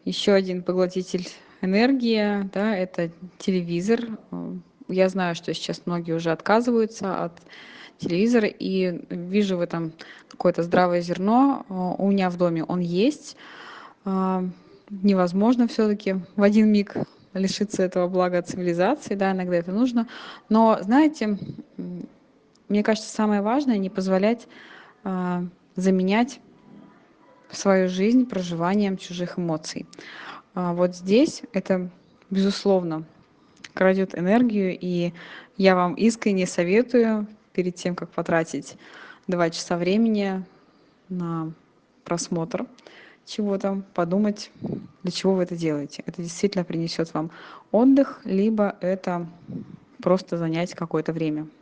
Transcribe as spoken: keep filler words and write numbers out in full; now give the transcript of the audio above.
Еще один поглотитель энергии, да, это телевизор. Э, Я знаю, что сейчас многие уже отказываются от телевизора, и вижу в этом какое-то здравое зерно. Э, У меня в доме он есть. А, Невозможно все-таки в один миг лишиться этого блага цивилизации, да, иногда это нужно. Но, знаете, м, мне кажется, самое важное не позволять а, заменять свою жизнь проживанием чужих эмоций. А, Вот здесь это, безусловно, крадет энергию, и я вам искренне советую перед тем, как потратить два часа времени на просмотр чего-то, подумать, для чего вы это делаете. Это действительно принесет вам отдых, либо это просто занять какое-то время.